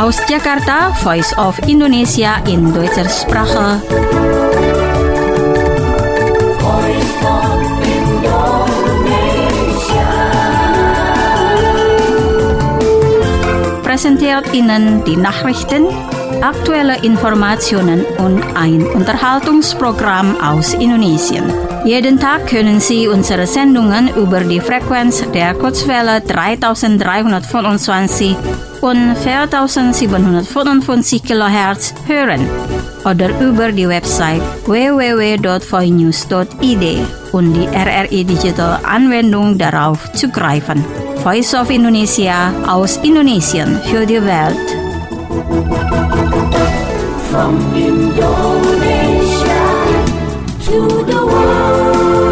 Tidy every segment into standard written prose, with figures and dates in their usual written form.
Aus Jakarta, Voice of Indonesia in Deutscher Sprache. Voice of Indonesia. Präsentiert Ihnen die Nachrichten, aktuelle Informationen und ein Unterhaltungsprogramm aus Indonesien. Jeden Tag können Sie unsere Sendungen über die Frequenz der Kurzwelle 3325 und 4755 kHz hören oder über die Website www.voinews.id und die RRI Digital Anwendung darauf zugreifen. Voice of Indonesia aus Indonesien für die Welt. From Indonesia to the world.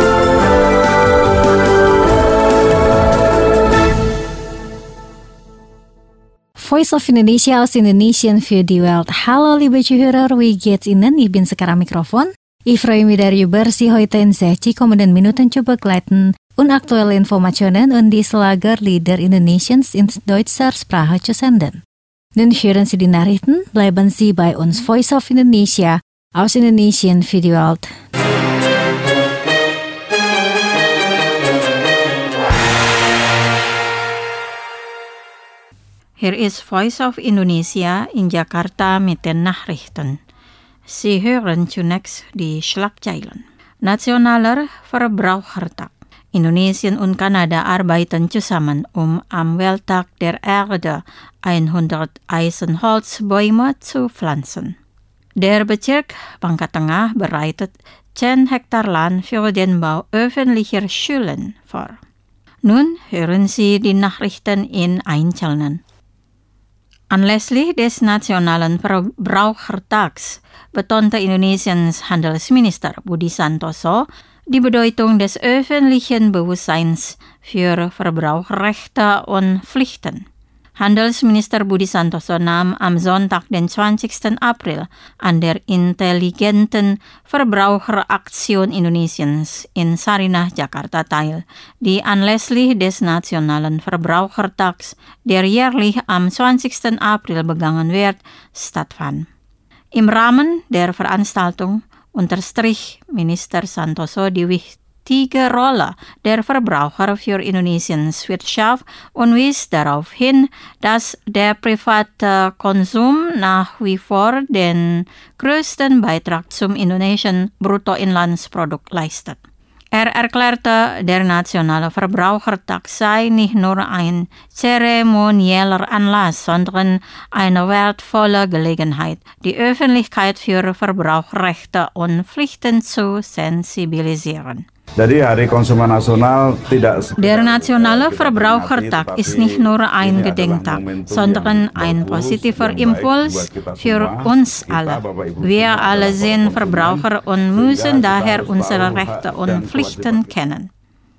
Voice of Indonesia aus Indonesien für die Welt. Hallo liebe Zuhörer, wie geht's Ihnen? Ich bin sekarang Mikrofon. Ich freue mich darüber, Sie heute in 60 kommenden Minuten zu begleiten und aktuelle Informationen und die Schlagerlieder Indonesiens in deutscher Sprache zu senden. Nun hören Sie die Nachrichten, bleiben Sie bei uns Voice of Indonesia aus Indonesien für die Welt. Hier ist Voice of Indonesia in Jakarta mit den Nachrichten. Sie hören zunächst die Schlagzeilen. Nationaler Verbrauchertag. Indonesien und Kanada arbeiten zusammen, am Welttag der Erde 100 Eisenholzbäume zu pflanzen. Der Bezirk Bangka Tengah bereitet 10 Hektar Land für den Bau öffentlicher Schulen vor. Nun hören Sie die Nachrichten in Einzelnen. Anlässlich des Nationalen Verbrauchertags betonte Indonesiens Handelsminister Budi Santoso die Bedeutung des öffentlichen Bewusstseins für Verbraucherrechte und Pflichten. Handelsminister Budi Santoso nahm am Sonntag, den 20. April, an der intelligenten Verbraucheraktion Indonesiens in Sarinah, Jakarta teil, die anlässlich des Nationalen Verbrauchertags, der jährlich am 20. April begangen wird, stattfand. Im Rahmen der Veranstaltung unterstrich Minister Santoso die wichtige Rolle der Verbraucher für Indonesiens Wirtschaft und wies darauf hin, dass der private Konsum nach wie vor den größten Beitrag zum indonesischen Bruttoinlandsprodukt leistet. Er erklärte, der Nationale Verbrauchertag sei nicht nur ein zeremonieller Anlass, sondern eine wertvolle Gelegenheit, die Öffentlichkeit für Verbraucherrechte und Pflichten zu sensibilisieren. Jadi Hari Konsumen Nasional tidak. Der Nationale Verbrauchertag ist nicht nur ein Gedenktag, sondern ein positiver Impuls für uns alle. Wir alle sind Verbraucher und müssen daher unsere Rechte und Pflichten kennen.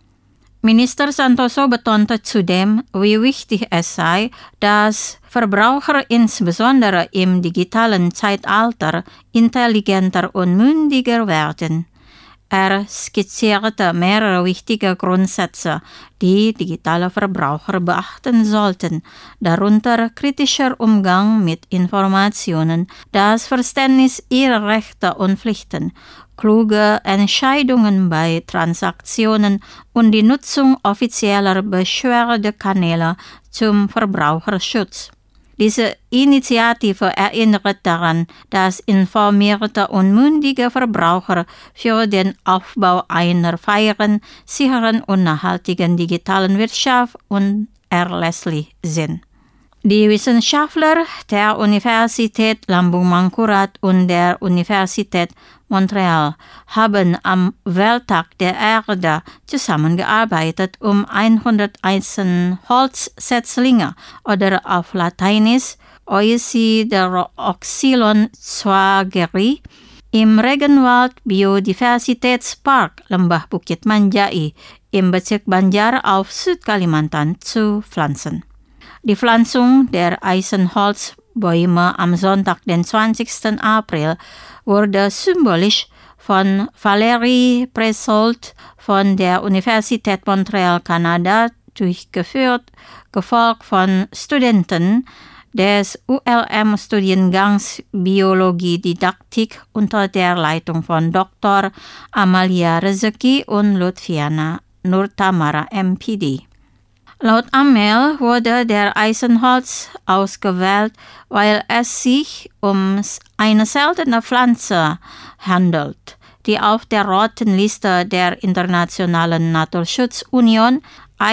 Minister Santoso betonte zudem, wie wichtig es sei, dass Verbraucher insbesondere im digitalen Zeitalter intelligenter und mündiger werden. Er skizzierte mehrere wichtige Grundsätze, die digitale Verbraucher beachten sollten, darunter kritischer Umgang mit Informationen, das Verständnis ihrer Rechte und Pflichten, kluge Entscheidungen bei Transaktionen und die Nutzung offizieller Beschwerdekanäle zum Verbraucherschutz. Diese Initiative erinnert daran, dass informierte und mündige Verbraucher für den Aufbau einer fairen, sicheren und nachhaltigen digitalen Wirtschaft unerlässlich sind. Die Wissenschaftler der Universität Lambung Mangkurat und der Universität Montreal haben am Welttag der Erde zusammengearbeitet, 100 Eisenholzsetzlinge oder auf Lateinisch Oisideroxylon zwageri im Regenwald Biodiversitätspark Lembah Bukit Manjai im Bezirk Banjar auf Südkalimantan zu pflanzen. Die Pflanzung der Eisenholzbäume am Sonntag, den 20. April, wurde symbolisch von Valérie Pressold von der Universität Montreal, Kanada, durchgeführt, gefolgt von Studenten des ULM-Studiengangs Biologie Didaktik unter der Leitung von Dr. Amalia Rezeki und Lutfiana Nurtamara MPD. Laut Amel wurde der Eisenholz ausgewählt, weil es sich um eine seltene Pflanze handelt, die auf der roten Liste der Internationalen Naturschutzunion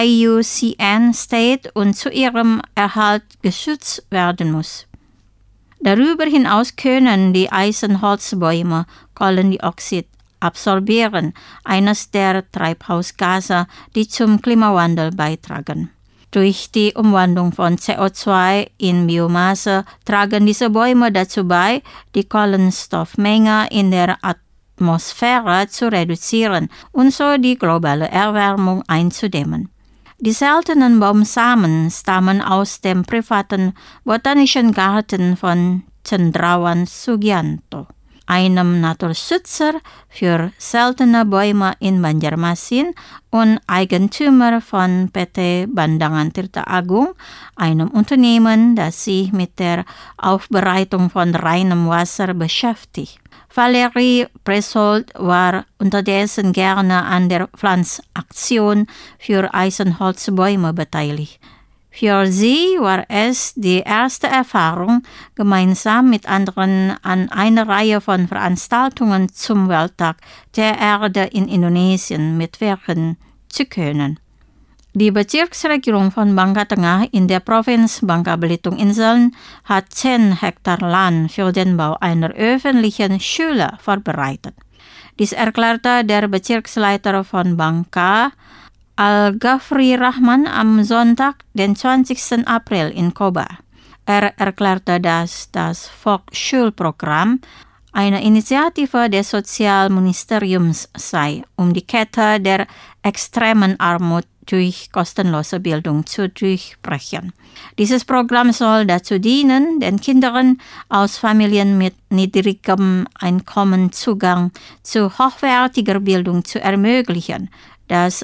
IUCN steht und zu ihrem Erhalt geschützt werden muss. Darüber hinaus können die Eisenholzbäume Kohlendioxid absorbieren, eines der Treibhausgase, die zum Klimawandel beitragen. Durch die Umwandlung von CO2 in Biomasse tragen diese Bäume dazu bei, die Kohlenstoffmenge in der Atmosphäre zu reduzieren und so die globale Erwärmung einzudämmen. Die seltenen Baumsamen stammen aus dem privaten Botanischen Garten von Cendrawan Sugianto, einem Naturschützer für seltene Bäume in Banjarmasin und Eigentümer von PT Bandangan Tirta Agung, einem Unternehmen, das sich mit der Aufbereitung von reinem Wasser beschäftigt. Valerie Presold war unterdessen gerne an der Pflanzaktion für Eisenholzbäume beteiligt. Für sie war es die erste Erfahrung, gemeinsam mit anderen an einer Reihe von Veranstaltungen zum Welttag der Erde in Indonesien mitwirken zu können. Die Bezirksregierung von Bangka Tengah in der Provinz Bangka Belitung-Inseln hat 10 Hektar Land für den Bau einer öffentlichen Schule vorbereitet. Dies erklärte der Bezirksleiter von Bangka, Al-Ghafri Rahman, am Sonntag, den 20. April in Koba. Er erklärte, dass das Volksschulprogramm eine Initiative des Sozialministeriums sei, um die Kette der extremen Armut durch kostenlose Bildung zu durchbrechen. Dieses Programm soll dazu dienen, den Kindern aus Familien mit niedrigem Einkommen Zugang zu hochwertiger Bildung zu ermöglichen. Das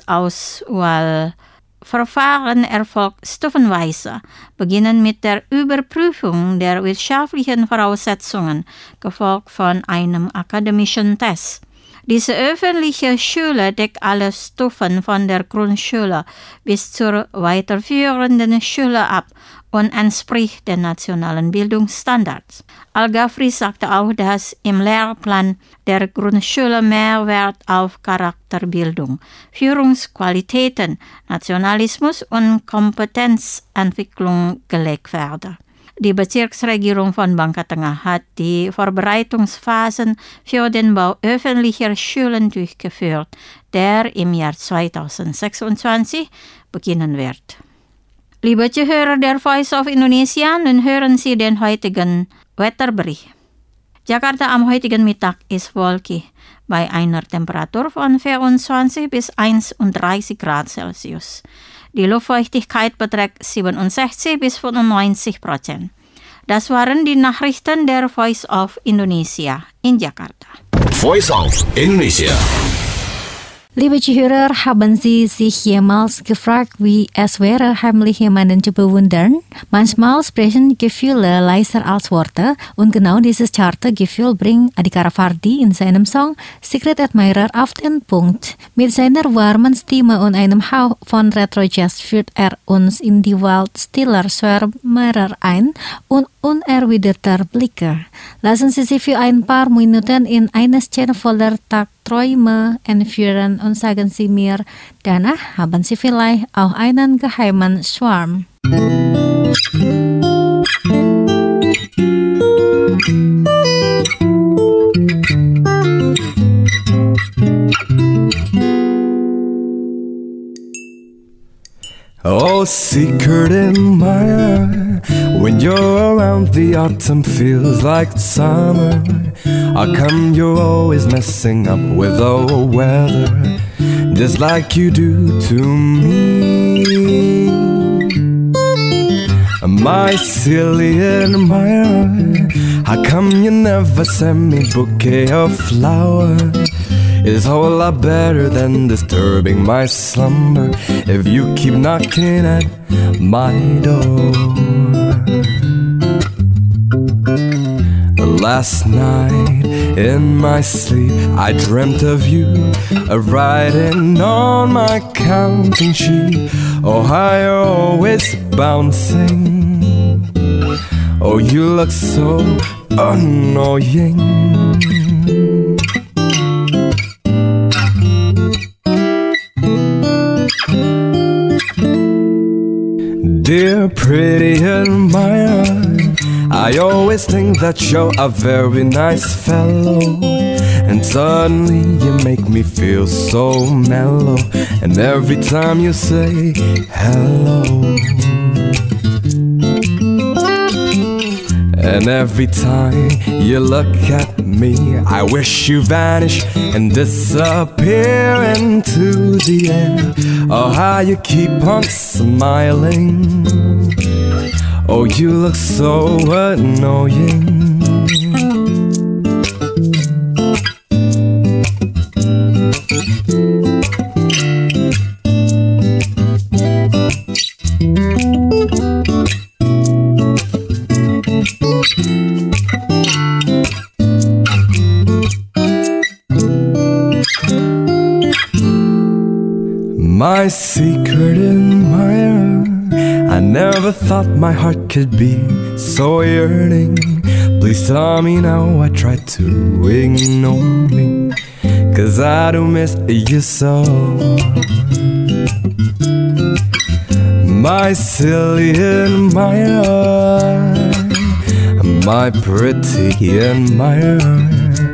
Auswahlverfahren erfolgt stufenweise, beginnend mit der Überprüfung der wirtschaftlichen Voraussetzungen, gefolgt von einem akademischen Test. Diese öffentliche Schule deckt alle Stufen von der Grundschule bis zur weiterführenden Schule ab und entspricht den nationalen Bildungsstandards. Al-Ghafri sagte auch, dass im Lehrplan der Grundschule mehr Wert auf Charakterbildung, Führungsqualitäten, Nationalismus und Kompetenzentwicklung gelegt werde. Die Bezirksregierung von Bangka Tengah hat die Vorbereitungsphasen für den Bau öffentlicher Schulen durchgeführt, der im Jahr 2026 beginnen wird. Liebe Zuhörer der Voice of Indonesia, nun hören Sie den heutigen Wetterbericht. Jakarta am heutigen Mittag ist wolkig, bei einer Temperatur von 24 bis 31 Grad Celsius. Die Luftfeuchtigkeit beträgt 67 bis 95%. Das waren die Nachrichten der Voice of Indonesia in Jakarta. Voice of Indonesia. Liebe Zuhörer, haben Sie sich jemals gefragt, wie es wäre, heimlich jemanden zu bewundern? Manchmal sprechen Gefühle leiser als Worte und genau dieses zarte Gefühl bringt Adhika Ravardi in seinem Song Secret Admirer auf den Punkt. Mit seiner warmen Stimme und einem Hauch von Retro-Jazz führt uns in die Welt stiller Schwärmerer ein und unerwiderter Blicke. Lassen Sie sich für ein paar Minuten in eine Szene voller Tagträume entführen und sagen Sie mir, danach haben Sie vielleicht auch einen geheimen Schwarm. Oh, secret admirer, when you're around the autumn feels like summer. How come you're always messing up with the weather, just like you do to me? My silly admirer, how come you never send me bouquet of flowers? It's a whole lot better than disturbing my slumber if you keep knocking at my door. Last night in my sleep I dreamt of you, writing on my counting sheet. Oh, how you're always bouncing. Oh, you look so annoying. Dear pretty admirer, I always think that you're a very nice fellow, and suddenly you make me feel so mellow, and every time you say hello, and every time you look at me, I wish you vanish and disappear into the air. Oh, how you keep on smiling. Oh, you look so annoying. My secret admirer, I never thought my heart could be so yearning. Please tell me now I tried to ignore me, 'cause I do miss you so. My silly admirer, my pretty admirer,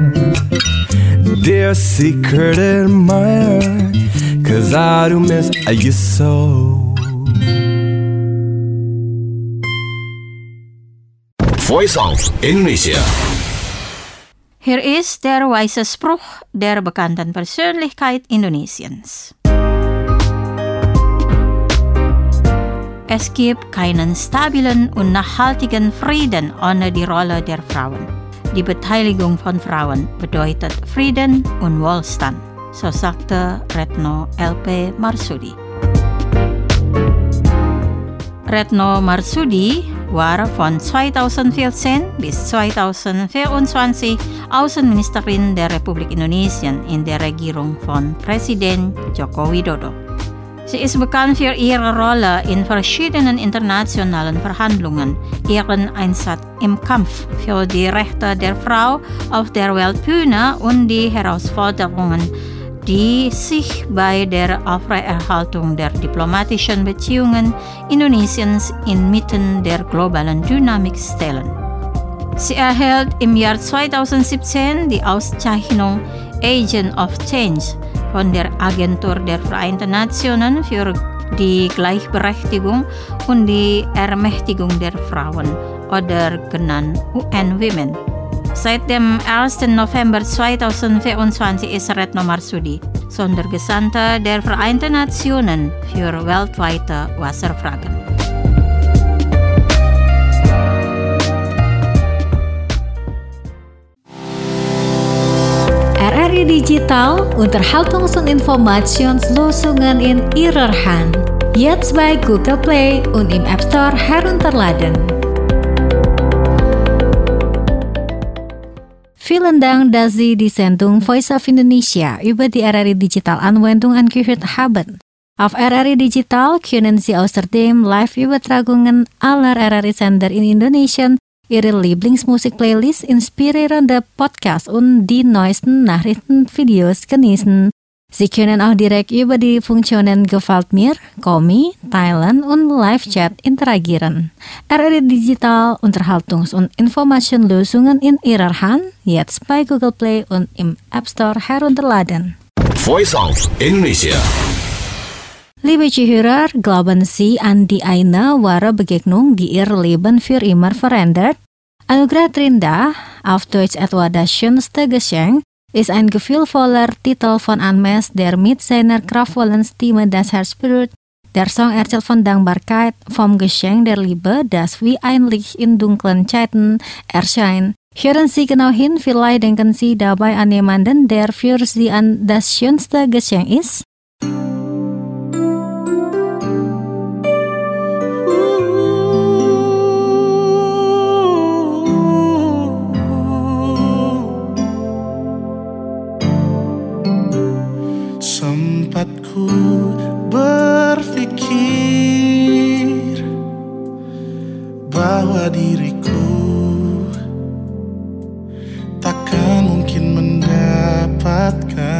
dear secret admirer, 'cause I do miss you so. Voice of Indonesia. Hier ist der weise Spruch der bekannten Persönlichkeit Indonesiens. Es gibt keinen stabilen und nachhaltigen Frieden ohne die Rolle der Frauen. Die Beteiligung von Frauen bedeutet Frieden und Wohlstand, so sagte Retno LP Marsudi. Retno Marsudi war von 2014 bis 2024 Außenministerin der Republik Indonesien in der Regierung von Präsident Joko Widodo. Sie ist bekannt für ihre Rolle in verschiedenen internationalen Verhandlungen, ihren Einsatz im Kampf für die Rechte der Frau auf der Weltbühne und die Herausforderungen, die sich bei der Aufrechterhaltung der diplomatischen Beziehungen Indonesiens inmitten der globalen Dynamik stellen. Sie erhält im Jahr 2017 die Auszeichnung Agent of Change von der Agentur der Vereinten Nationen für die Gleichberechtigung und die Ermächtigung der Frauen, oder genannt UN Women. Seit dem 1. November 2024 ist Retno Marsudi Sondergesandte der Vereinten Nationen für weltweite Wasserfragen. RRI Digital Unterhaltungsinformationslösungen in Ihrer Hand. Jetzt bei Google Play und im App Store herunterladen. Vielen Dank, dass Sie die Sendung Voice of Indonesia über die RRI Digital Anwendung angehört haben. Auf RRI Digital können Sie außerdem Live-Übertragungen aller RRI-Sender in Indonesien, Ihre Lieblingsmusik-Playlist, inspirierende Podcasts und die neuesten Nachrichtenvideos genießen. Sie können auch direkt über die Funktionen Gefällt mir, Komi, Teilen und Live-Chat interagieren. RRI Digital Unterhaltungs- und Informationslösungen in Ihrer Hand, jetzt bei Google Play und im App Store herunterladen. Voice of Indonesia. Liebe Zuhörer, glauben Sie an die eine wahre Begegnung, die Ihr Leben für immer verändert? Anugerah Terindah, auf Deutsch etwa das schönste Geschenk, ist ein gefühlvoller Titel von Anmes, der mit seiner kraftvollen Stimme das Herz berührt. Der Song erzählt von Dankbarkeit, vom Geschenk der Liebe, das wie ein Licht in dunklen Zeiten erscheint. Hören Sie genau hin, vielleicht denken Sie dabei an jemanden, der für Sie das schönste Geschenk ist.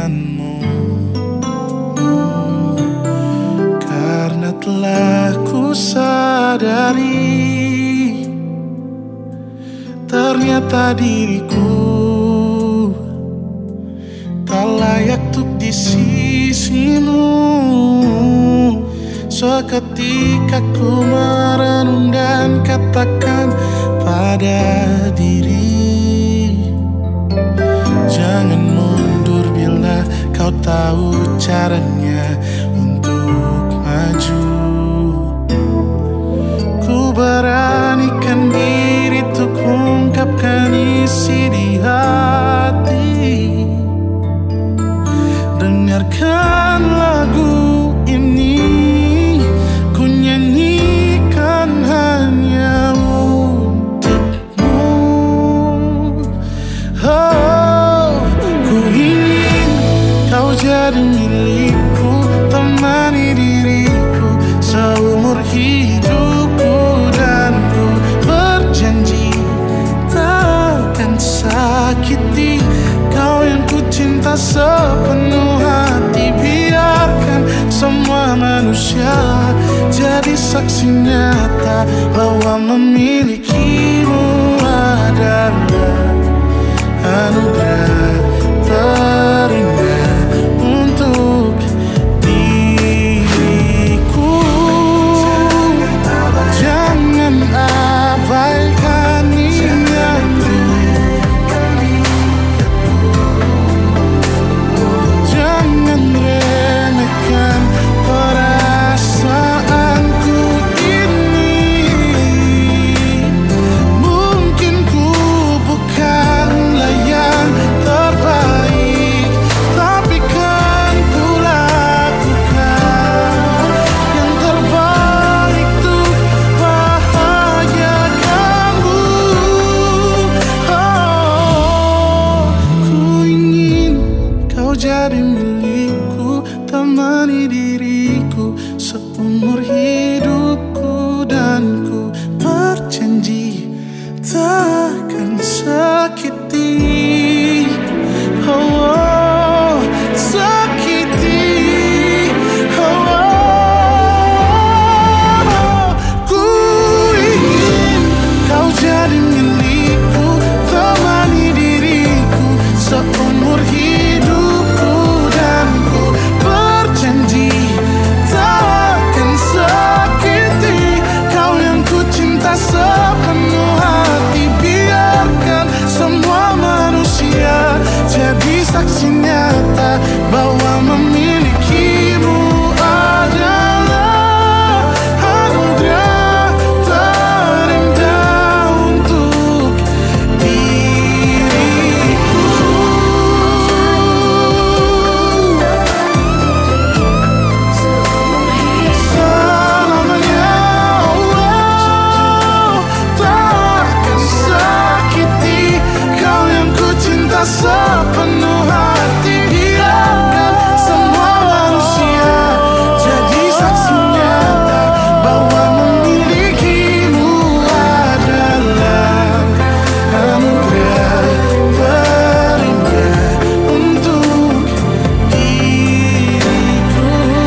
denganmu, karena telah ku sadari ternyata diriku tak layak untuk di sisimu. Seketika ku merenung dan katakan pada diri, jangan mundur bila kau tahu caranya untuk maju. Ku beranikan diri untuk ungkapkan isi di hati. Dengarkan lagu ini, ku nyanyikan hanya untukmu. Oh, ku ingin kau jadi milikku, temani diriku seumur hidupku, dan ku berjanji takkan sakiti kau yang ku cinta sepenuh hati. Biarkan semua manusia jadi saksi nyata bahwa memilikimu adalah anugerah terindah untuk diriku. Jangan abaikan niatku, jangan remehkan perasaanku ini. Mungkin ku bukanlah yang terbaik, tapi kan ku lakukan yang terbaik untuk bahagiakanmu. Oh, ku ingin kau jadi milikku, temani diriku seumur hidupku, dan ku berjanji takkan sakiti, oh, sakiti, oh. Ku ingin kau jadi milikku, temani diriku seumur hidupku, dan ku berjanji takkan sakiti kau yang ku cinta sepenuh hati. Biarkan semua manusia jadi saksi nyata bahwa memilikimu adalah anugerah terindah untuk diriku. Selamanya, oh, takkan sakiti kau yang ku cinta sepenuh hati. Biarkan semua manusia jadi saksi nyata bahwa memilikimu adalah anugerah terindah untuk diriku.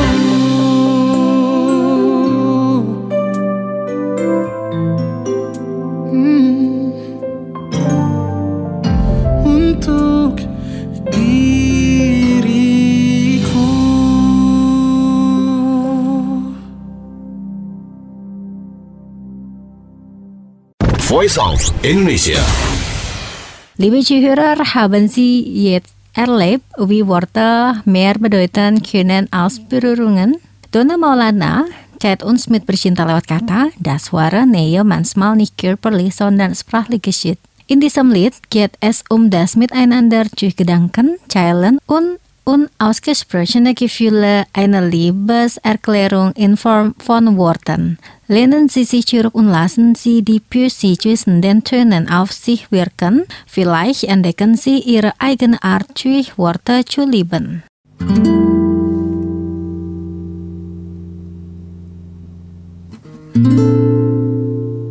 Untuk diriku. Voice of Indonesia. Liebe Zuhörer, haben Sie jetzt erlebt, wie Worte mehr bedeuten können als Berührungen? Donna Maulana chat uns mit bercinta lewat kata, das wahre Nähe manchmal nicht körperlich, sondern sprachlich geschieht. In diesem Lied geht es das Miteinander durch Gedanken, Zeilen und unausgesprochene Gefühle, eine Liebeserklärung in Form von Worten. Lehnen Sie sich zurück und lassen Sie die Poesie zwischen den Tönen auf sich wirken. Vielleicht entdecken Sie Ihre eigene Art, durch Worte zu lieben.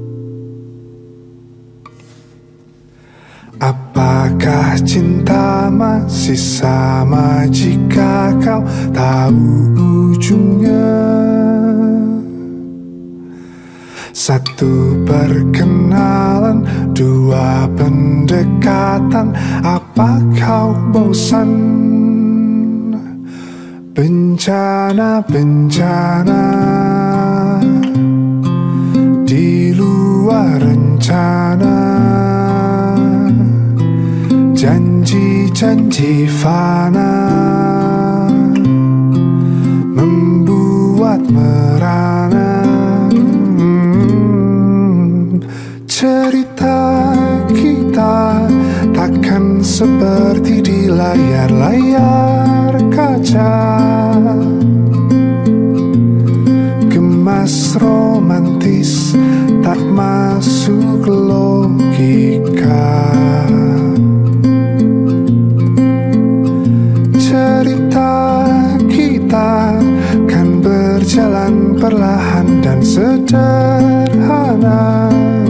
Apakah cinta masih sama jika kau tahu ujungnya. Satu perkenalan, dua pendekatan, apa kau bosan? Bencana-bencana di luar rencana, janji-janji fana membuat merana. Cerita kita takkan seperti di layar-layar kaca, gemas romantis tak masuk logika. Cerita kita kan berjalan perlahan dan sederhana,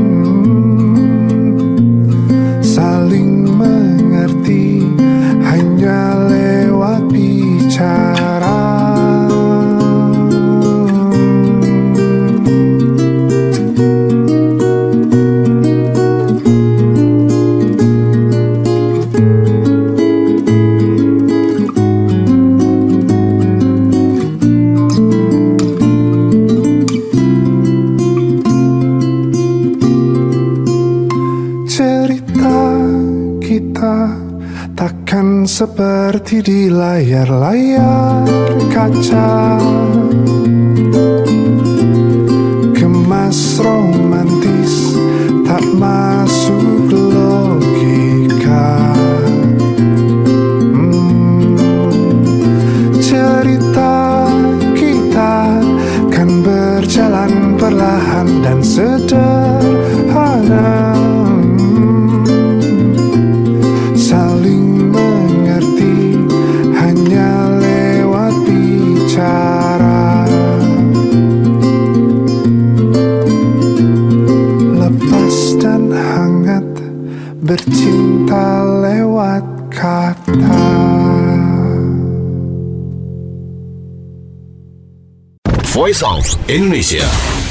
saling mengerti hanya lewat bicara. Takkan seperti di layar-layar kaca, gemas romantis tak masuk logika. Cerita kita kan berjalan perlahan dan sederhana, bercinta lewat kata. Voice of Indonesia.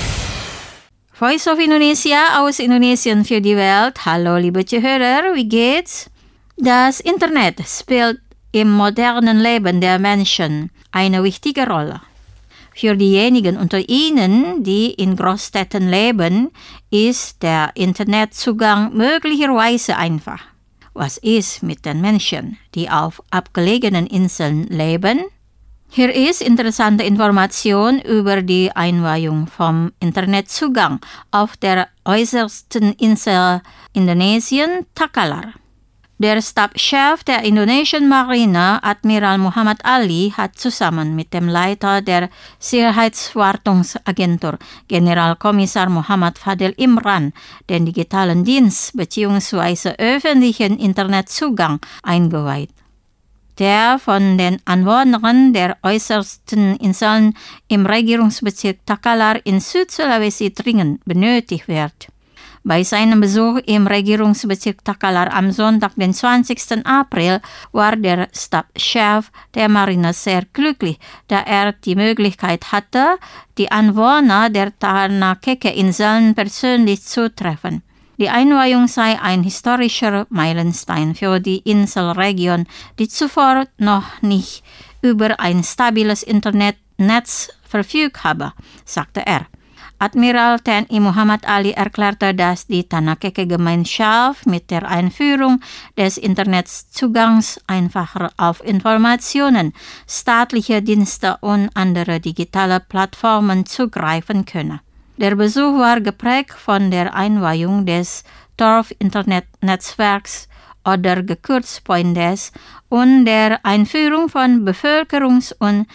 Voice of Indonesia aus Indonesien für die Welt. Hallo liebe Zuhörer, wie geht's? Das Internet spielt im modernen Leben der Menschen eine wichtige Rolle. Für diejenigen unter Ihnen, die in Großstädten leben, ist der Internetzugang möglicherweise einfach. Was ist mit den Menschen, die auf abgelegenen Inseln leben? Hier ist interessante Information über die Einweihung vom Internetzugang auf der äußersten Insel Indonesien, Takalar. Der Stabschef der indonesischen Marine, Admiral Muhammad Ali, hat zusammen mit dem Leiter der Sicherheitswartungsagentur, Generalkommissar Muhammad Fadel Imran, den digitalen Dienst bzw. öffentlichen Internetzugang eingeweiht, der von den Anwohnern der äußersten Inseln im Regierungsbezirk Takalar in Süd-Sulawesi dringend benötigt wird. Bei seinem Besuch im Regierungsbezirk Takalar am Sonntag, den 20. April, war der Stabschef der Marine sehr glücklich, da er die Möglichkeit hatte, die Anwohner der Tanah-Keke-Inseln persönlich zu treffen. Die Einweihung sei ein historischer Meilenstein für die Inselregion, die zuvor noch nicht über ein stabiles Internetnetz verfügt habe, sagte er. Admiral TNI Muhammad Ali erklärte, dass die Tanah-Keke-Gemeinschaft mit der Einführung des Internetzugangs einfacher auf Informationen, staatliche Dienste und andere digitale Plattformen zugreifen könne. Der Besuch war geprägt von der Einweihung des Dorf-Internetnetzwerks oder gekürzt Poindes und der Einführung von Bevölkerungs- und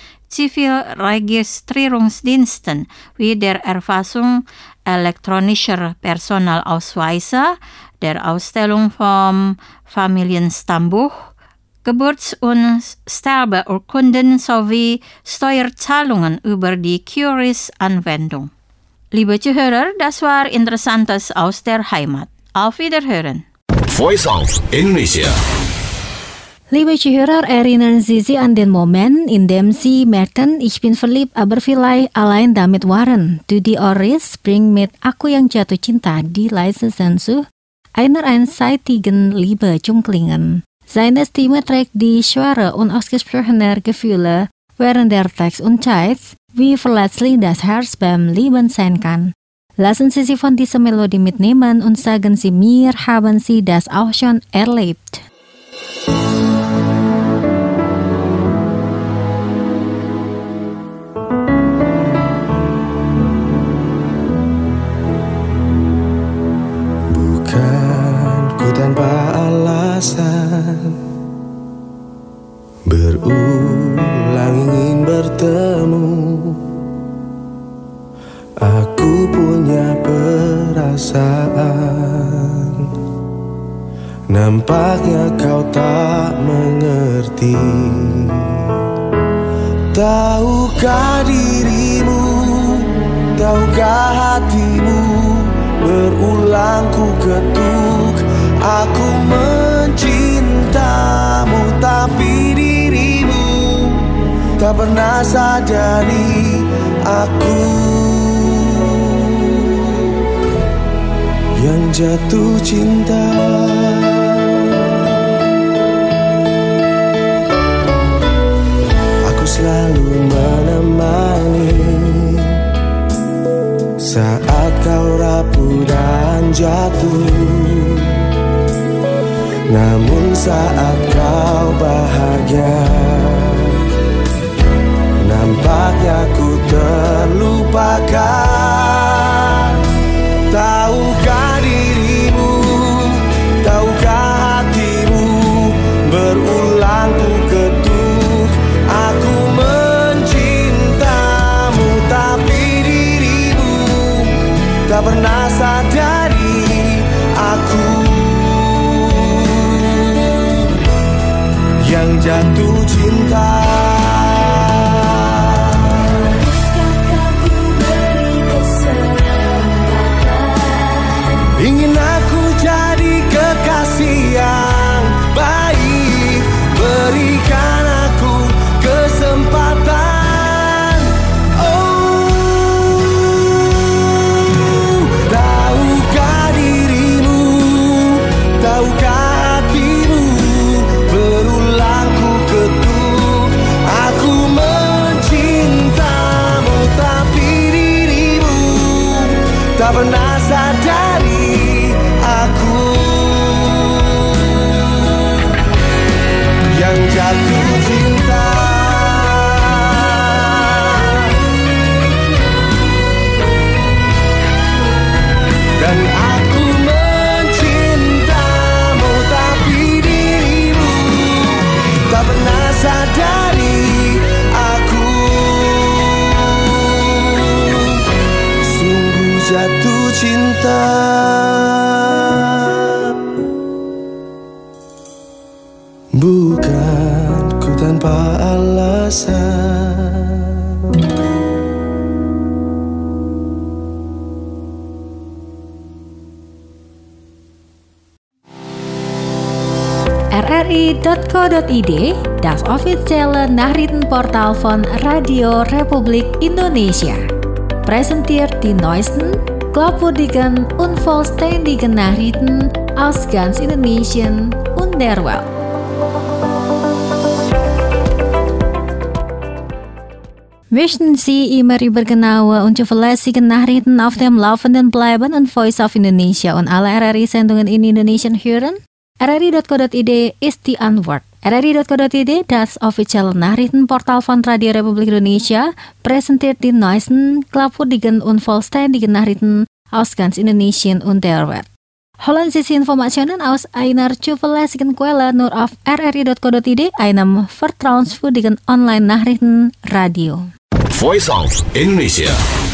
Zivilregistrierungsdiensten wie der Erfassung elektronischer Personalausweise, der Ausstellung vom Familienstammbuch, Geburts- und Sterbeurkunden sowie Steuerzahlungen über die QRIS-Anwendung. Liebe Zuhörer, das war Interessantes aus der Heimat. Auf Wiederhören. Voice of Indonesia. Liebe Zuhörer, erinnern Sie sich an den Moment, in dem Sie merken, ich bin verliebt, aber vielleicht allein damit waren. Du die Oris bring mit Aku yang jatuh cinta die leise Sehnsucht einer einseitigen Liebe zum Klingen. Seine Stimme trägt die schwere, unausgesprochene Gefühle, während der Text unzeigt, wie verletzlich das Herz beim Lieben sein kann. Lassen Sie sich von dieser Melodie mitnehmen und sagen Sie mir, haben Sie das auch schon erlebt? Tanpa alasan berulang ingin bertemu. Aku punya perasaan, nampaknya kau tak mengerti. Tahukah dirimu, tahukah hatimu, berulang ku ketuk. Aku mencintamu, tapi dirimu tak pernah sadari. Aku yang jatuh cinta. Aku selalu menemani saat kau rapuh dan jatuh. Namun saat kau bahagia, nampaknya ku terlupakan. Tahukah dirimu, tahukah hatimu, berulang ku ketuk. Aku mencintamu, tapi dirimu tak pernah sadari. Aku yang jatuh cinta. Ingin aku jadi kekasih yang baik, berikan aku kesempatan. Oh, tahukah dirimu, tahukah hatimu, berulang ku ketuk. Aku mencintamu, tapi dirimu tak pernah sadari. Aku yang jatuh cinta. Dan aku mencintamu, tapi dirimu tak pernah sadari. Aku sungguh jatuh cinta. Bukan ku tanpa alasan. RRI.co.id, das offizielle Nachrichtenportal von Radio Republik Indonesia, präsentiert die neuesten, glaubwürdigen und vollständigen Nachrichten aus ganz Indonesien und der Welt. Möchten Sie immer über genaue und zuverlässige Nachrichten auf dem Laufenden bleiben und Voice of Indonesia und alle RRI-Sendungen in Indonesien hören? RRI.co.id ist die Antwort. RRI.co.id, das offizielle Nachrichtenportal von Radio Republik Indonesia, präsentiert die neuesten, glaubwürdigen und vollständigen Nachrichten aus ganz Indonesien und der Welt. Holen Sie Informationen aus einer zuverlässigen Quelle nur auf RRI.co.id, einem vertrauenswürdigen Online-Nachrichtenradio. Voice of Indonesia.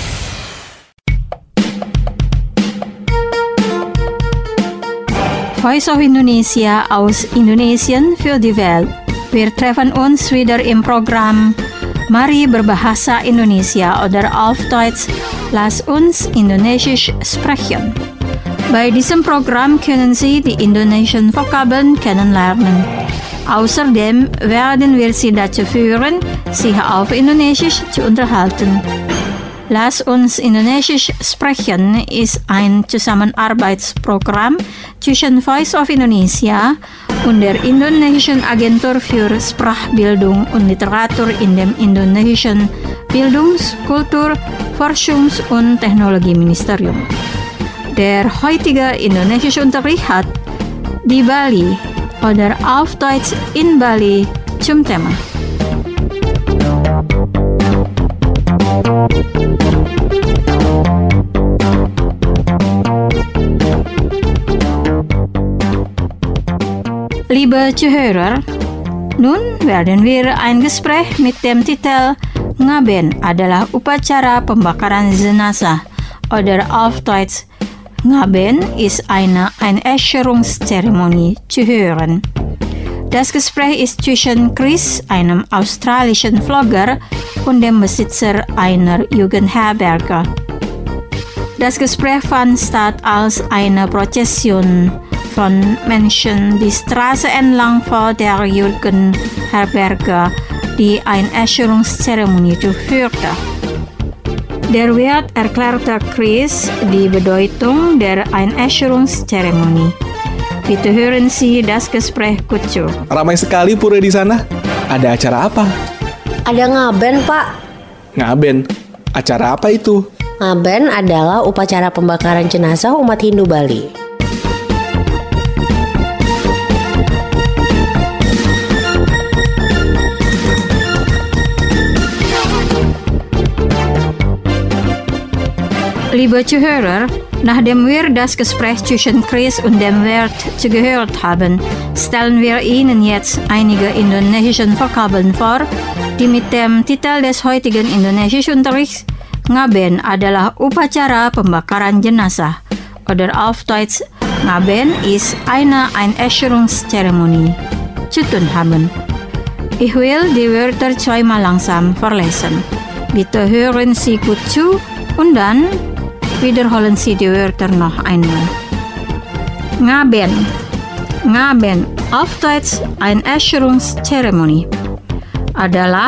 Voice of Indonesia aus Indonesien für die Welt. Wir treffen uns wieder im Programm Mari berbahasa Indonesia oder auf Deutsch Lass uns Indonesisch sprechen. Bei diesem Programm können Sie die indonesischen Vokabeln kennenlernen. Außerdem werden wir Sie dazu führen, sich auf Indonesisch zu unterhalten. Lass uns Indonesisch sprechen ist ein Zusammenarbeitsprogramm zwischen Voice of Indonesia und der Indonesischen Agentur für Sprachbildung und Literatur in dem indonesischen Bildungs-, Kultur-, Forschungs- und Technologieministerium. Der heutige indonesische Unterricht hat di Bali oder auf Deutsch in Bali zum Thema. Liebe Zuhörer, nun werden wir ein Gespräch mit dem Titel Ngaben adalah upacara pembakaran jenazah oder auf Deutsch Ngaben ist eine Einäscherungszeremonie zu hören. Das Gespräch ist zwischen Chris, einem australischen Vlogger, und dem Besitzer einer Jugendherberge. Das Gespräch fand statt als eine Prozession von Menschen die Straße entlang vor der Jugendherberge, die Einäscherungszeremonie durchführte. Der Wirt erklärte Chris die Bedeutung der Einäscherungszeremonie. Bitte hören Sie das Gespräch gut zu. Ramai sekali pura di sana. Ada acara apa? Ada ngaben, Pak. Ngaben? Acara apa itu? Ngaben adalah upacara pembakaran jenazah umat Hindu Bali. Liebe Zuhörer, nachdem wir das Gespräch zwischen Chris und dem Wirt zugehört haben, stellen wir Ihnen jetzt einige indonesische Vokabeln vor, die mit dem Titel des heutigen Indonesischunterrichts Ngaben adalah upacara pembakaran jenazah oder auf Deutsch Ngaben ist eine Einäscherungszeremonie zu tun haben. Ich will die Wörter zweimal langsam vorlesen. Bitte hören Sie gut zu und dann wiederholen Sie die Wörter noch einmal. Ngaben. Ngaben, auf Deutsch Einäscherungszeremonie. Adalah,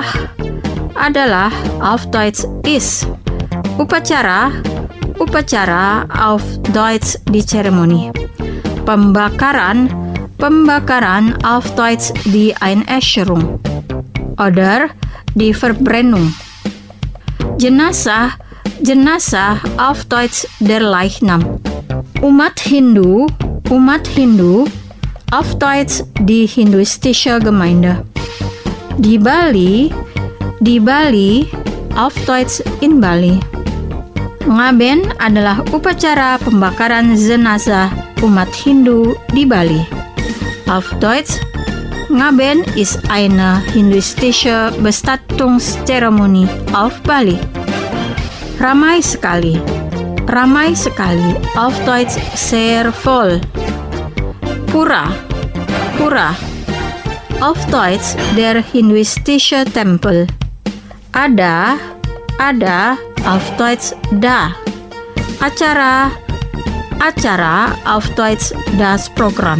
auf Deutsch ist. Upacara, auf Deutsch die Zeremonie. Pembakaran, auf Deutsch die Einäscherung. Oder die Verbrennung. Jenazah, auf Deutsch der Leichnam. Umat Hindu, auf Deutsch die hinduistische Gemeinde. Di Bali, auf Deutsch in Bali. Ngaben adalah upacara pembakaran jenazah umat Hindu di Bali. Auf Deutsch, Ngaben ist eine hinduistische Bestattungszeremonie auf Bali. Ramai sekali, auf Deutsch sehr voll. Pura, auf Deutsch der hinduistische Tempel. Ada, auf Deutsch da. Acara, auf Deutsch das Programm.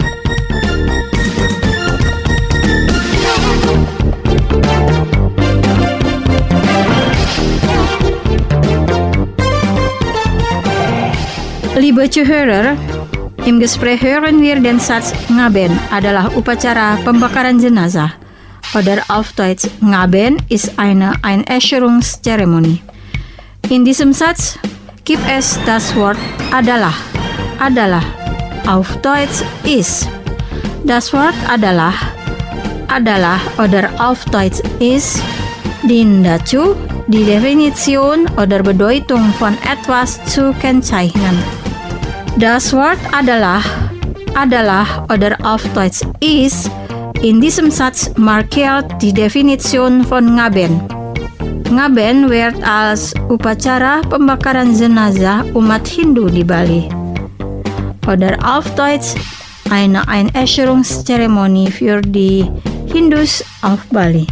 Liebe Zuhörer, im Gespräch hören wir den Satz Ngaben adalah upacara pembakaran jenazah oder auf Deutsch Ngaben ist eine Einäscherungszeremonie. In diesem Satz gibt es das Wort adalah, auf Deutsch ist. Das Wort adalah oder auf Deutsch ist dient dazu, die Definition oder Bedeutung von etwas zu kennzeichnen. Das Wort adalah oder auf Deutsch ist in diesem Satz markiert die Definition von Ngaben. Ngaben wird als upacara pembakaran jenazah umat Hindu di Bali oder auf Deutsch eine Einäscherungszeremonie für die Hindus auf Bali.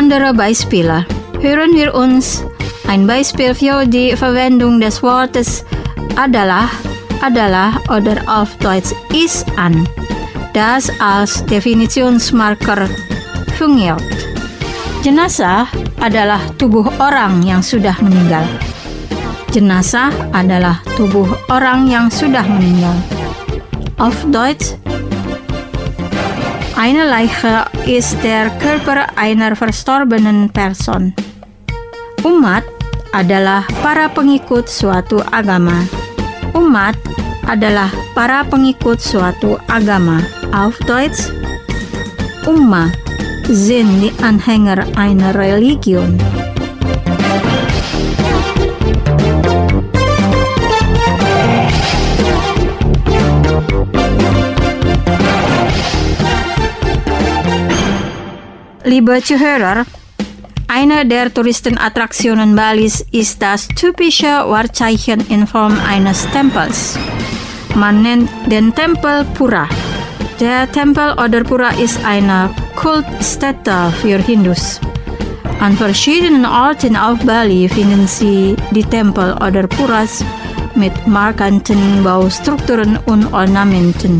andere Beispiele. Hören wir uns ein Beispiel für die Verwendung des Wortes adalah oder auf Deutsch ist an, das als Definitionsmarker fungiert. Jenazah adalah tubuh orang yang sudah meninggal. Jenazah adalah tubuh orang yang sudah meninggal. Auf Deutsch, eine Leiche ist der Körper einer verstorbenen Person. Umat adalah para pengikut suatu agama. Umat adalah para pengikut suatu agama. Auf Deutsch, Ummah sind die Anhänger einer Religion. Liebe Zuhörer, eine der Touristenattraktionen Balis ist das typische Wahrzeichen in Form eines Tempels. Man nennt den Tempel Pura. Der Tempel oder Pura ist eine Kultstätte für Hindus. An verschiedenen Orten auf Bali finden Sie die Tempel oder Puras mit markanten Baustrukturen und Ornamenten.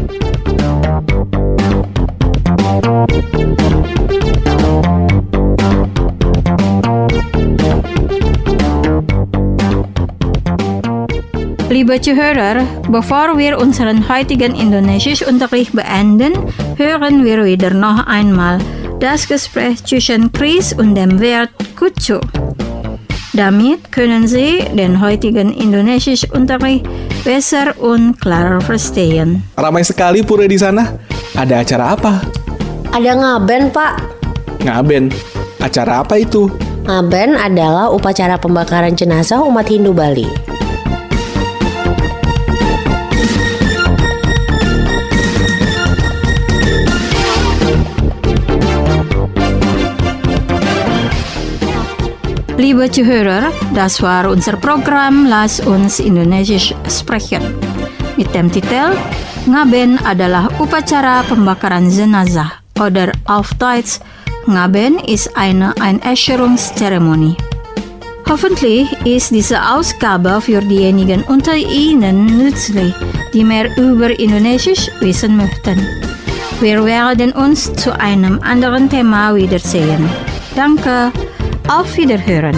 Liebe Zuhörer, bevor wir unseren heutigen Indonesischunterricht beenden, hören wir wieder noch einmal das Gespräch zwischen Chris und dem Wirt Kucu. Damit können Sie den heutigen Indonesischunterricht besser und klarer verstehen. Ramai sekali pura di sana. Ada acara apa? Ada ngaben, Pak. Ngaben. Acara apa itu? Ngaben adalah upacara pembakaran jenazah umat Hindu Bali. Liebe Zuhörer, das war unser Programm Lass uns Indonesisch sprechen. Mit dem Titel Ngaben adalah upacara pembakaran jenazah oder auf Deutsch Ngaben ist eine Einäscherungszeremonie. Hoffentlich ist diese Ausgabe für diejenigen unter Ihnen nützlich, die mehr über Indonesisch wissen möchten. Wir werden uns zu einem anderen Thema wiedersehen. Danke. Auf Wiederhören.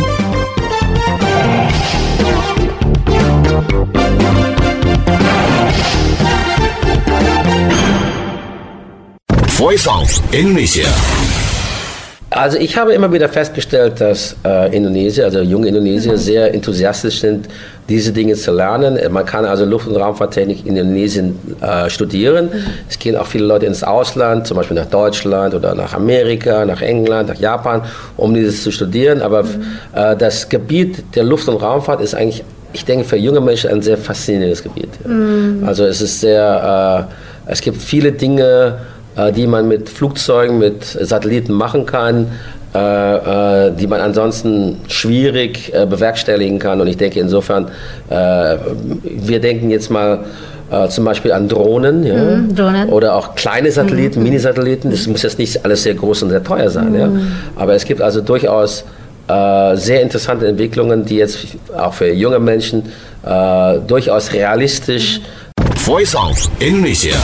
Voice of Indonesia. Also ich habe immer wieder festgestellt, dass Indonesier, also junge Indonesier, sehr enthusiastisch sind, diese Dinge zu lernen. Man kann also Luft- und Raumfahrttechnik in Indonesien studieren. Es gehen auch viele Leute ins Ausland, zum Beispiel nach Deutschland oder nach Amerika, nach England, nach Japan, um dieses zu studieren. Aber das Gebiet der Luft- und Raumfahrt ist eigentlich, ich denke, für junge Menschen ein sehr faszinierendes Gebiet. Also es ist sehr, es gibt viele Dinge, die man mit Flugzeugen, mit Satelliten machen kann, die man ansonsten schwierig bewerkstelligen kann. Und ich denke insofern, wir denken jetzt mal zum Beispiel an Drohnen, ja? Drohnen. Oder auch kleine Satelliten, Minisatelliten. Das muss jetzt nicht alles sehr groß und sehr teuer sein. Ja? Aber es gibt also durchaus sehr interessante Entwicklungen, die jetzt auch für junge Menschen durchaus realistisch. Voice of Indonesia.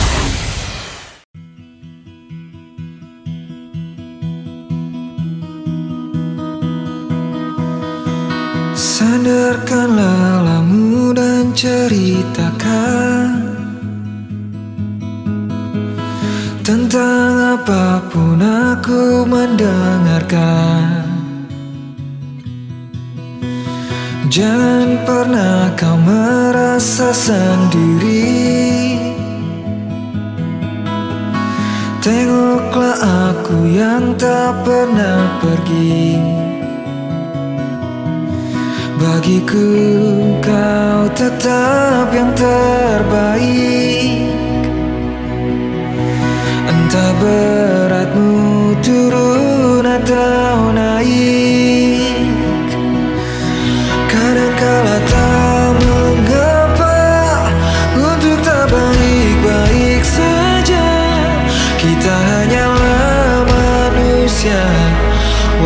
Sandarkan lelamu dan ceritakan tentang apapun aku mendengarkan. Jangan pernah kau merasa sendiri. Tengoklah aku yang tak pernah pergi. Bagiku kau tetap yang terbaik. Entah beratmu turun atau naik. Kadangkala tak mengapa untuk tak baik-baik saja. Kita hanyalah manusia,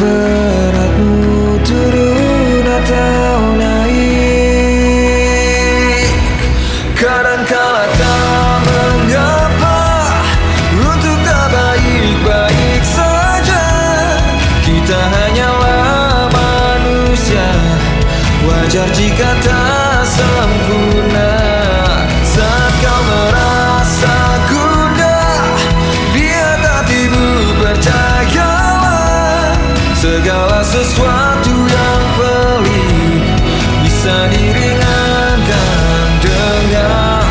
beratmu turun atau naik, kadangkala tak mengapa untuk tak baik-baik saja. Kita hanyalah manusia, wajar jika tak sempurna. Saat kau merasa gundah, lihat hatimu, percayalah, segala sesuatu yang pelik bisa diringankan dengan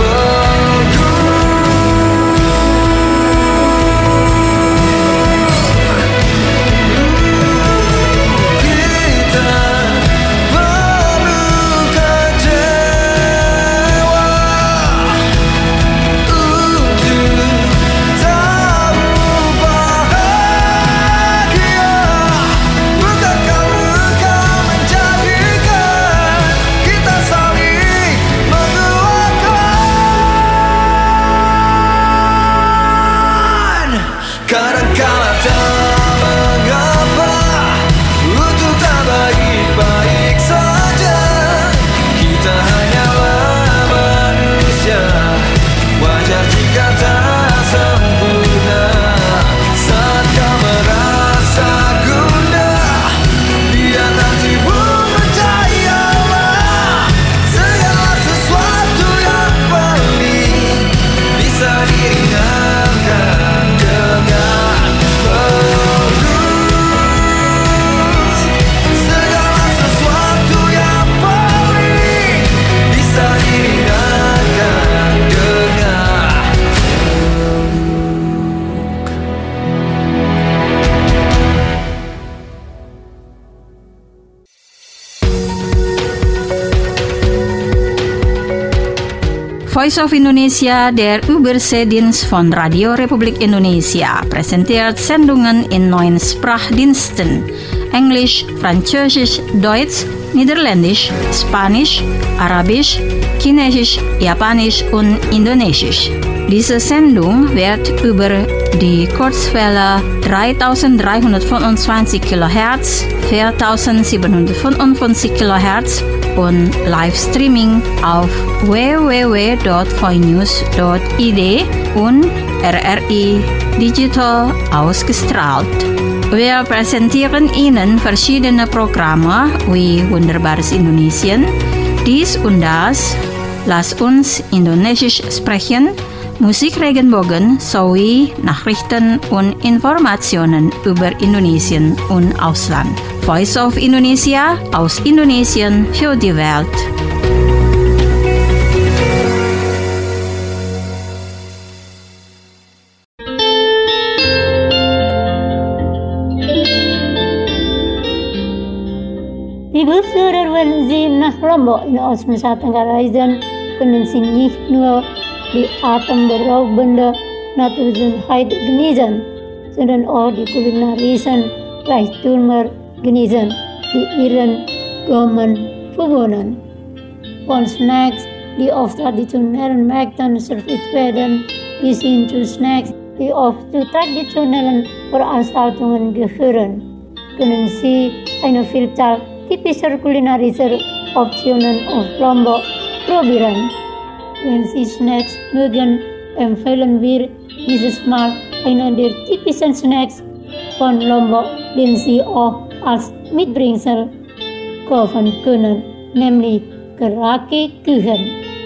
kadangkala tak mengapa untuk tak baik-baik saja. Kita hanyalah manusia, wajar jika tak sempurna. Saat kau merasa gundah, lihat hatimu, percayalah, segala sesuatu yang pelik bisa diringankan dengan segala sesuatu yang pelik bisa diringankan dengan Voice of Indonesia, der Überseedienst von Radio Republik Indonesia, präsentiert Sendungen in 9 Sprachdiensten: Englisch, Französisch, Deutsch, Niederländisch, Spanisch, Arabisch, Chinesisch, Japanisch und Indonesisch. Diese Sendung wird über die Kurzwelle 3325 kHz, 4755 kHz und Livestreaming auf www.voinews.id und RRI Digital ausgestrahlt. Wir präsentieren Ihnen verschiedene Programme wie Wunderbares Indonesien, dies und das, Lass uns Indonesisch sprechen, Musik Regenbogen sowie Nachrichten und Informationen über Indonesien und Ausland. Voice of Indonesia, aus Indonesien für die Welt. Ibu surar wenzin nah Lombok in aus Nusa Tenggara Island kunnen sinih nur die atemberaubende Naturschönheit genießen, sondern auch die kulinarischen Reichtümer genießen, die ihren Gaumen verwohnen. Von Snacks, die auf traditionellen Märkten serviert werden, bis hin zu Snacks, die oft zu traditionellen Veranstaltungen gehören, können Sie eine Vielzahl typischer kulinarischer Optionen auf Lombok probieren. Wenn Sie Snacks mögen, empfehlen wir dieses Mal einen der typischen Snacks von Lombok, den Sie auch als Mitbringsel kaufen können, nämlich Kerake-Kuchen.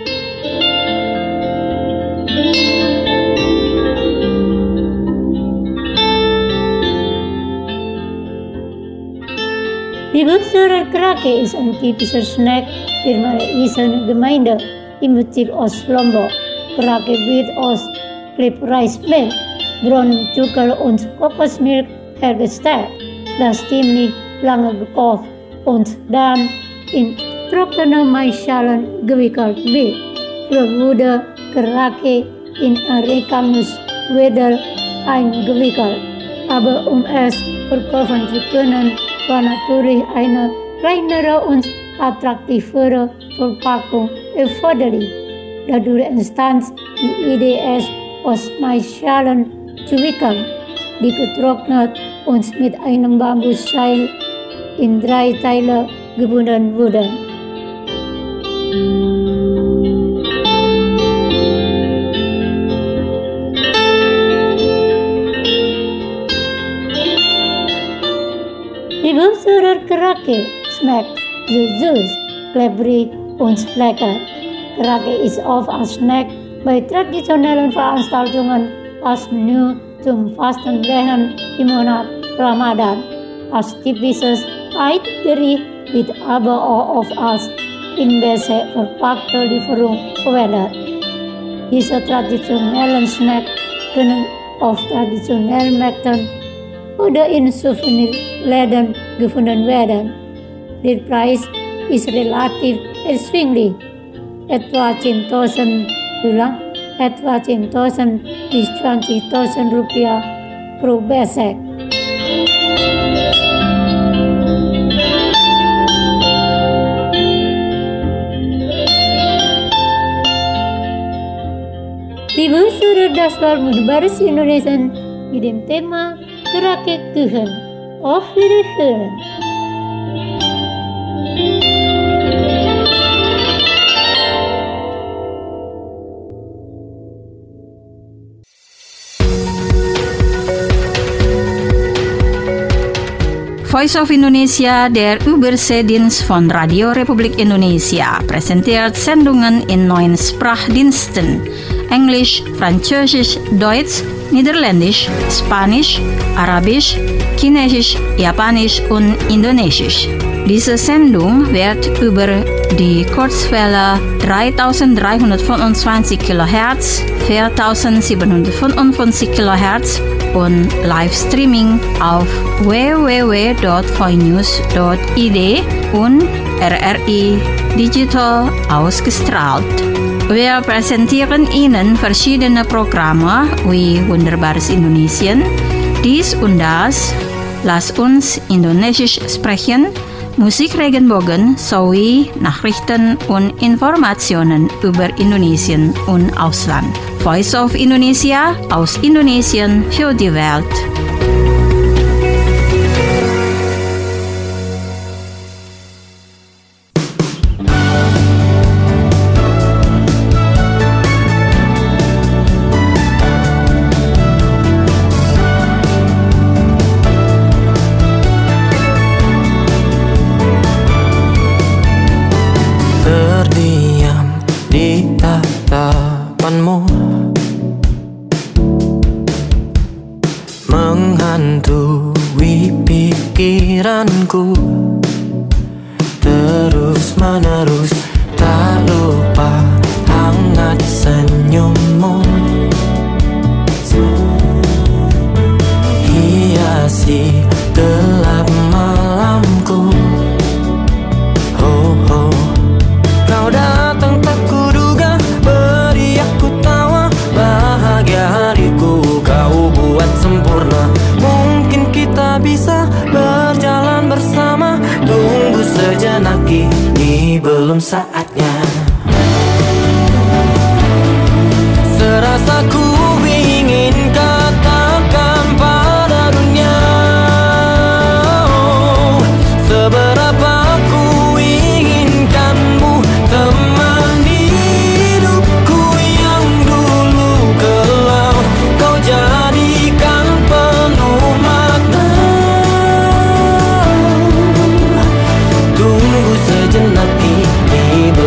Die Buchstörer Kerake ist ein typischer Snack der malaysischen Gemeinde im Bezirk Ost-Lombok. Kerake wird aus Klippreismehl, braunem Zucker und Kokosmilch hergestellt, das ziemlich lange gekocht und dann in trockene Maisschalen gewickelt wird. Früher wurde Kerake in Arecanus-Wedel eingewickelt, aber um es verkaufen zu können, war natürlich eine kleinere und attraktivere Verpackung erforderlich. Dadurch entstand die Idee, es aus Maisschalen zu wickeln, die getrocknet uns mit einem Bambusseil in 3 Teile gebunden wurden. Die Berufsführer Krake schmeckt süß, klebrig und lecker. Krake ist oft als Snack bei traditionellen Veranstaltungen als Menü zum Fastenbrechen im Monat Ramadan. Als typisches Eidgericht wird aber auch oft als in Bese verpackte Lieferung verwendet. Diese traditionellen Snacks können auf traditionellen Märkten oder in Souvenirläden gefunden werden. Der Preis ist relativ erschwinglich, etwa 10.000 bis 20.000 Rupiah pro Besek. Die Berufsführer Dasbar Mudebaris Indonesia mit dem Thema Krake Kuchen. Auf Wiederhören! Voice of Indonesia, der Überseedienst von Radio Republik Indonesia, präsentiert Sendungen in 9 Sprachdiensten: Englisch, Französisch, Deutsch, Niederländisch, Spanisch, Arabisch, Chinesisch, Japanisch und Indonesisch. Diese Sendung wird über die Kurzwelle 3325 kHz, 4755 kHz und Livestreaming auf www.voinews.id und RRI Digital ausgestrahlt. Wir präsentieren Ihnen verschiedene Programme wie Wunderbares Indonesien, dies und das, Lass uns Indonesisch sprechen, Musik Regenbogen sowie Nachrichten und Informationen über Indonesien und Ausland. Voice of Indonesia aus Indonesien für die Welt. Menghantui pikiranku terus menerus, tak lupa hangat senyummu, hiasi gelap malamku. Oh, oh. Kau datang tak kuduga, beri aku tawa, bahagia hariku kau buat sempurna. Mungkin kita bisa berjalan bersama, tunggu sejenak, ini belum saatnya. Serasa ku ingin katakan pada dunia, oh, seberapa ku inginkanmu, teman hidupku yang dulu kelau kau jadikan penuh makna. Tunggu sejenak, ini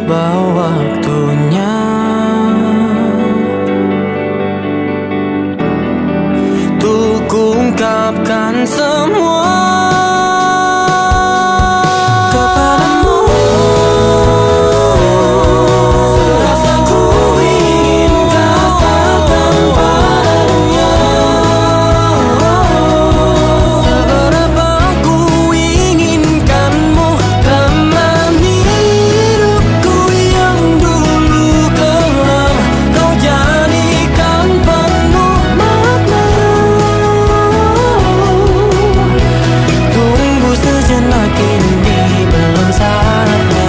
tiba waktunya untuk ungkapkan semua kepadamu. Rasaku ingin katakan padanya seberapa ku inginkanmu temani hidupku yang dulu kelam. Kau jadikan penuh makna. Tunggu sejenak, ini belum saatnya.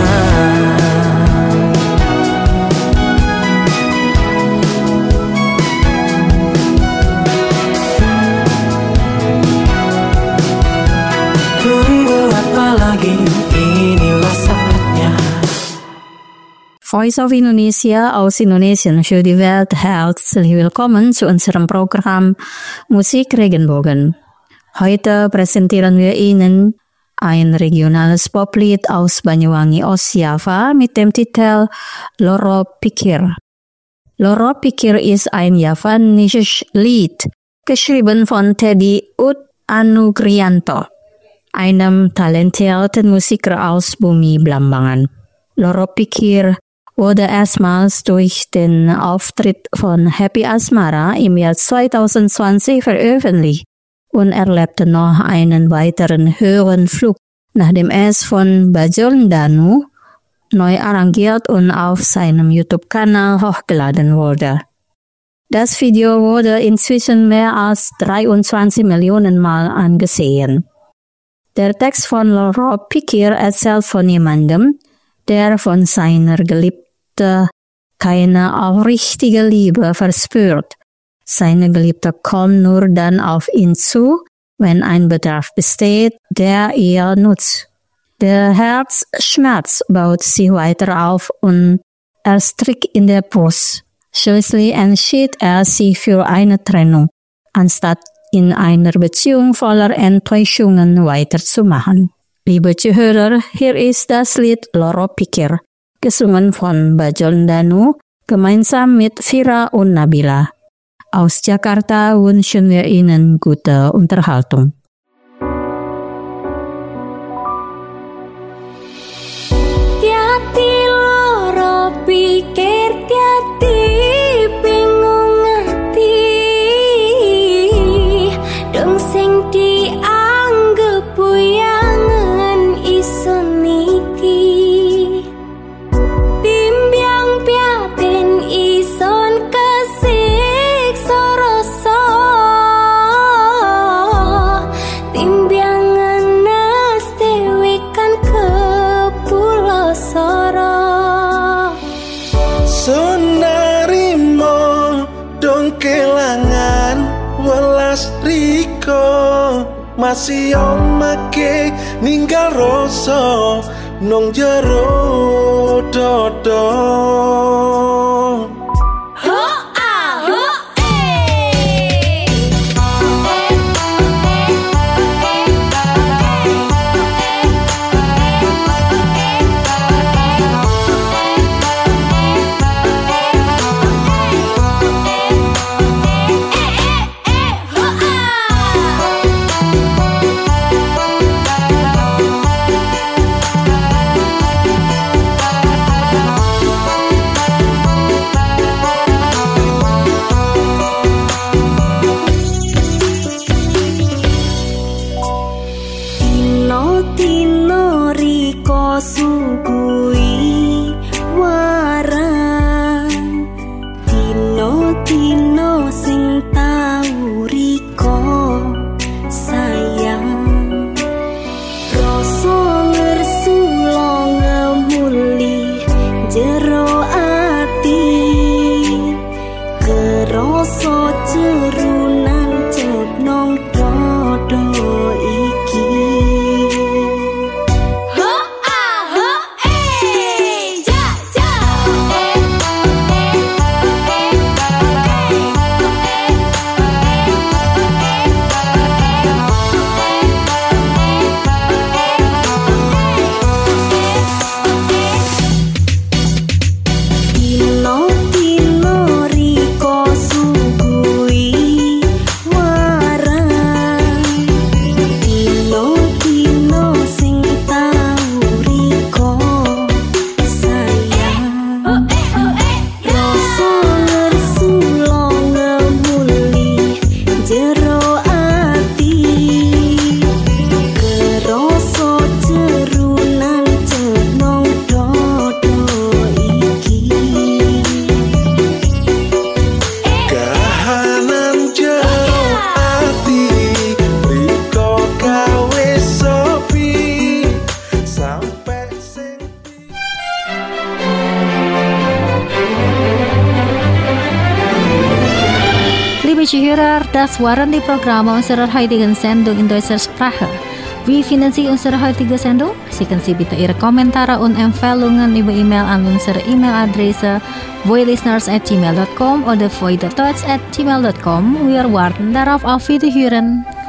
Tunggu apa lagi, inilah saatnya. Voice of Indonesia aus Indonesien für die Welt herzlich willkommen zu unserem Programm Musik Regenbogen. Heute präsentieren wir Ihnen ein regionales Poplied aus Banyuwangi, Ostjava mit dem Titel Loro Pikir. Loro Pikir ist ein javanisches Lied, geschrieben von Teddy Ut Anugrianto, einem talentierten Musiker aus Bumi Blambangan. Loro Pikir wurde erstmals durch den Auftritt von Happy Asmara im Jahr 2020 veröffentlicht und erlebte noch einen weiteren höheren Flug, nachdem es von Bajul Danu neu arrangiert und auf seinem YouTube-Kanal hochgeladen wurde. Das Video wurde inzwischen mehr als 23 Millionen Mal angesehen. Der Text von Loro Pikir erzählt von jemandem, der von seiner Geliebten keine aufrichtige Liebe verspürt. Seine Geliebte kommt nur dann auf ihn zu, wenn ein Bedarf besteht, der ihr nutzt. Der Herzschmerz baut sich weiter auf und erstrickt in der Brust. Schließlich entschied er sich für eine Trennung, anstatt in einer Beziehung voller Enttäuschungen weiterzumachen. Liebe Zuhörer, hier ist das Lied Loro Pikir, gesungen von Bajul Danu, gemeinsam mit Vira und Nabila. Aus Jakarta wünschen wir Ihnen gute Unterhaltung. Tiati loro pikir, tiati bingung ngerti, dong sing dianggep buyangan iso niki, bimbang piatin ison kesiksa rasa, timbangan nas dewi kan kepulosoro. Sunarimo dong kelangan welas riko, masih omake ninggal rasa nong jero dodo. liebe Hörer, das waren die Programme unserer heutigen Sendung in deutscher Sprache. Wie finden Sie unsere heutige Sendung? Sie können Sie bitte Ihre Kommentare und Empfehlungen über E-Mail an unsere E-Mail-Adresse voilisteners@gmail.com oder voidetalks@gmail.com. Wir warten darauf auf Wiederhören.